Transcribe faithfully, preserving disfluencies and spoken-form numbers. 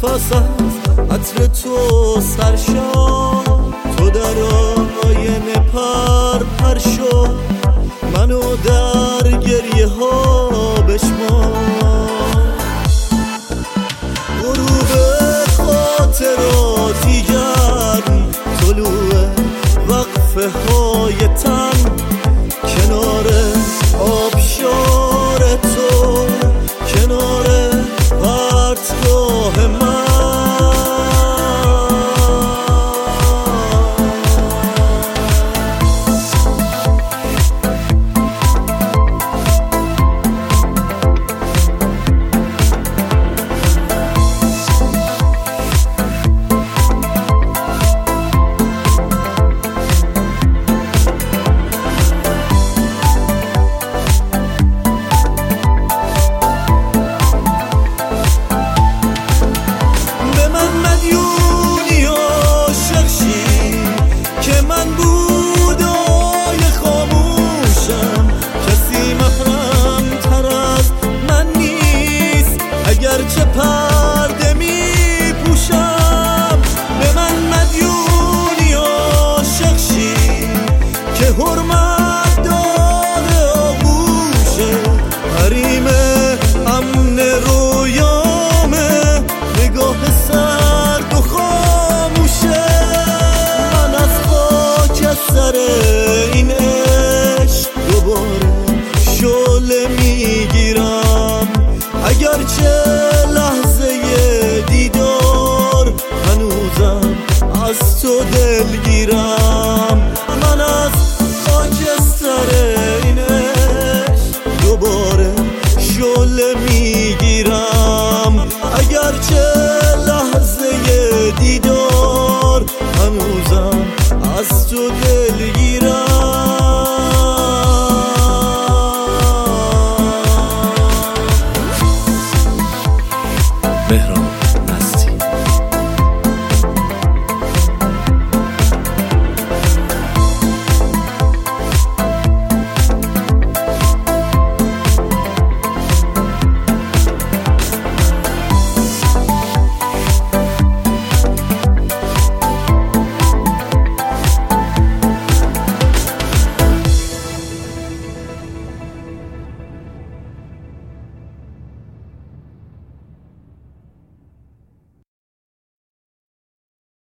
نفس از عطر تو سرشار، تو در آینه پر پر شو، منو در گریه ها بشمار. غروب خاطراتی گرم، طلوع وقفه های تن، کنار آبشار تو، کنار پرتگاه من. چه پرده می پوشم، به من مدیونی عاشق شی که حرمت داره آغوشه. حریم امن رویامه، نگاه سرد و خاموشه. من از خاک از سر این عشق دوباره شعله میگیرم، اگرچه لحظه دیدار هنوزم از تو دلگیرم. من از خاکستر این عشق دوباره شعله میگیرم، اگرچه لحظه دیدار هنوزم از تو دلگیرم. مهران